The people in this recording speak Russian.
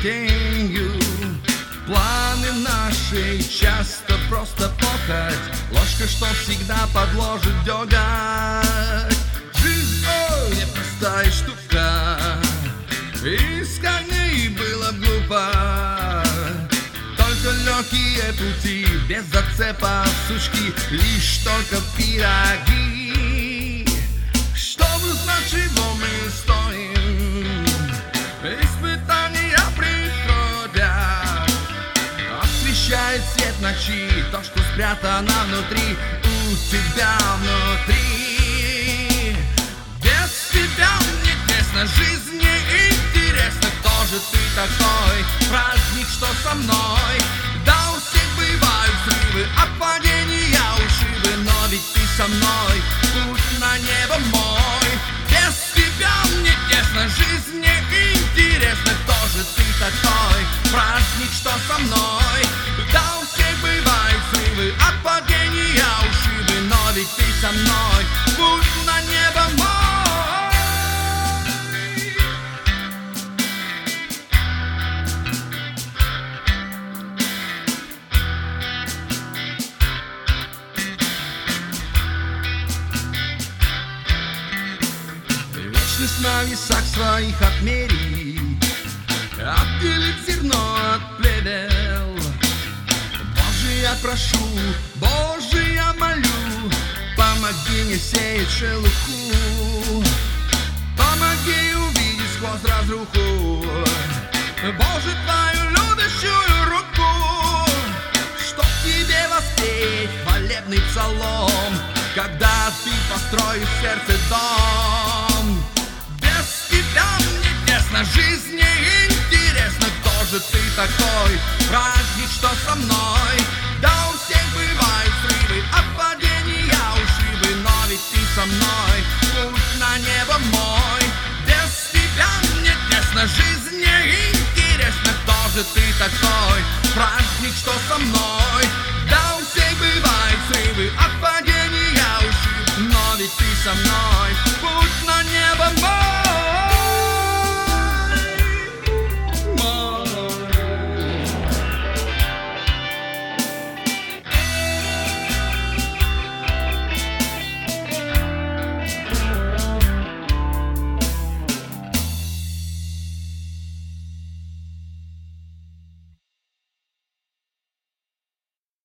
тенью. Планы наши часто просто похоть, ложка, что всегда подложит деготь. Жизнь, ой, непростая штука, из камней было глупо. Только легкие пути, без зацепа сучки, лишь только пироги. Чтобы знать, чего мы стоим, испытания приходят. Освещает свет ночи то, что спрятано внутри, у тебя внутри. Без тебя мне тесно, жизнь не интересна. Кто же ты такой, праздник, что со мной? Да, у всех бывают срывы, от падения ушибы, но ведь ты со мной, путь на небо мой. Без тебя мне тесно, жизнь не интересна. Кто же ты такой, праздник, что со мной? Да, у всех бывают срывы, от падения ушибы, но ведь ты со мной, путь на небо мой. Вечность на весах своих отмерить, отделить зерно от плевел. Боже, я прошу, Боже, я молю, помоги мне сеять шелуху, помоги увидеть сквозь разруху, Боже, твою любящую руку, чтоб тебе воспеть хвалебный псалом, когда ты построишь в сердце дом. Без тебя мне тесно, жизнь не интересна. Кто же ты такой, праздник, что со мной? Да, у всех бывают срывы, от падения ушибы, но ведь ты со мной, путь на небо мой. Без тебя мне тесно, жизнь не интересна. Кто же ты такой, праздник, что со мной? Да, у всех бывают срывы, от падения ушибы, но ведь ты со мной, путь на небо мой.